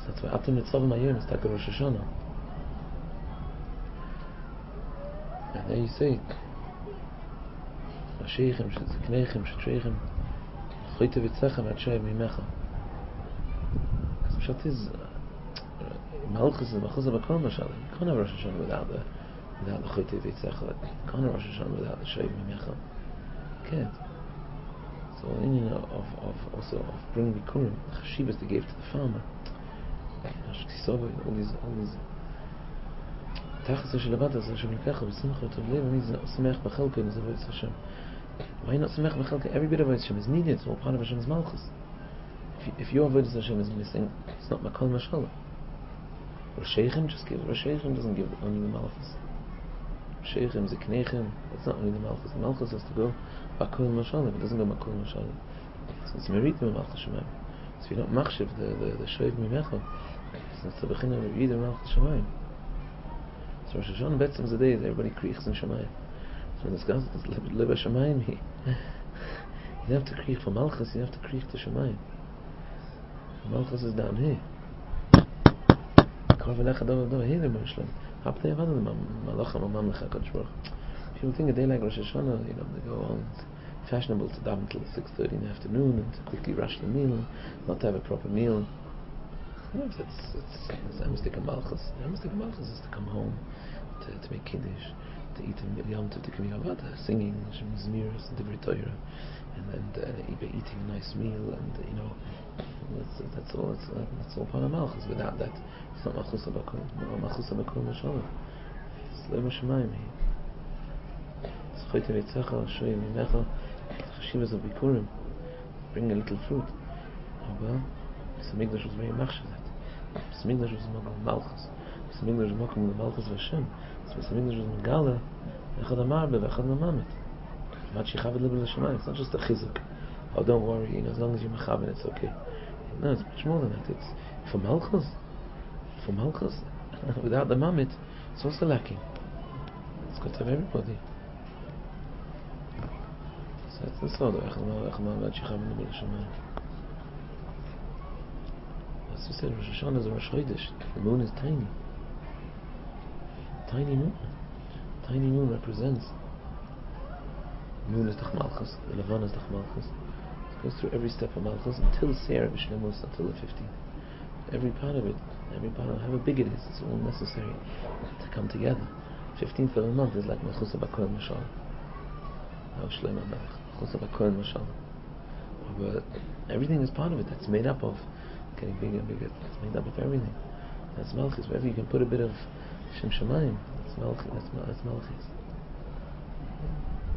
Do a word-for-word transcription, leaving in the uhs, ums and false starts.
that's why Atim Mitzvah Mayim is Taka Rosh Hashanah. And there you say, Mashiachim, Sheziknechem, Shetreichem, Choyte Vitzechem, Atshay Mimecha. Because Pshat is, Malchus and Malchus Abakol Mashal. You can't have Rosh Hashanah without the without the Choyte Vitzechem. You can't have Rosh Hashanah without the Shay Mimecha. You can't. So in you know, of, of also of bringing Bikurim, the Chashivas they gave to the farmer. All these all these Tachas Shel Avad Hashem Nikacha B'Simcha Tov Lev means Samech B'Chelka in Zavodas Hashem. Why not Samech B'Chelka? Every bit of Avodas Hashem is needed. It's all part of Hashem's Malchus. If, you, if your Avodas Hashem is missing, it's not Makol Mashallah. Roshaychim just gives. Roshaychim doesn't give only the Malchus. Roshaychim Ziknechem. It's not only the Malchus. The Malchus has to go Makol Mashallah. It doesn't go Makol Mashallah. So it's Meritim Malchus Shemayim. So if you're not Machshiv the the the Shoev Mimecha, it's the beginning of Yidam Malchus Shemayim. So Rosh Hashanah Betzim is the day that everybody kriechs in Shemayim. So when this guy says Leba Shemayim, he you don't have to kriech for Malchus, you have to kriech to Shemayim. Malchus is down here. People think a day like Rosh Hashanah, you know, they go on fashionable to daven until six thirty in the afternoon and to quickly rush the meal, not to have a proper meal. You know, it's it's it's Amstik Malchus. Amstik Malchus is to come home, to, to make kiddush, to eat a Yom Tov, to Kiviyavada, singing Zmiras and Divrei Torah, and and uh, eating a nice meal, and uh, you know, that's that's all. That's, uh, that's all part of Malchus. Without that, it's not Malchus Abakol. No Malchus Abakol Mashallah. It's Lema Shemayim. It's Choyte Vitzecha, Shoy Mimecha, Chashivas of Bikurim. Bring a little fruit. Oh well, Samigdash was very machshav. Samigdash was Makom Malchus. Samigdash was Makom the Malchus of Hashem. So Samigdash was Megala, Echad Amarbe, Echad Namamit. Machichavid Libel Shemayim. It's not just a chizuk. Oh, don't worry, you know, as long as you're Mechavin, it's okay. No, it's much more than that. It's for Malchus. For Malchus, without the Mamit, it's also lacking. It's got to have everybody. So that's the order. Echad Amarbe, Machichavid Libel Shemayim. As we said, Rosh Hashanah is a Rosh Chodesh. The moon is tiny. Tiny moon. Tiny moon represents. The moon is Tach Malchus. The Levan is Tach Malchus. It goes through every step of Malchus until Seir B'Shlemus, until the fifteenth. Every part of it, every part of it, however big it is, it's all necessary to come together. fifteenth of the month is like Mechus Abakol Mashal. How Shlomo Melech. Mechus Abakol Mashal. But everything is part of it. That's made up of. Getting bigger and bigger. It's made up of everything. That's Malchus. Wherever you can put a bit of Shem Shemayim, that's Malchus. That's, that's Malchus.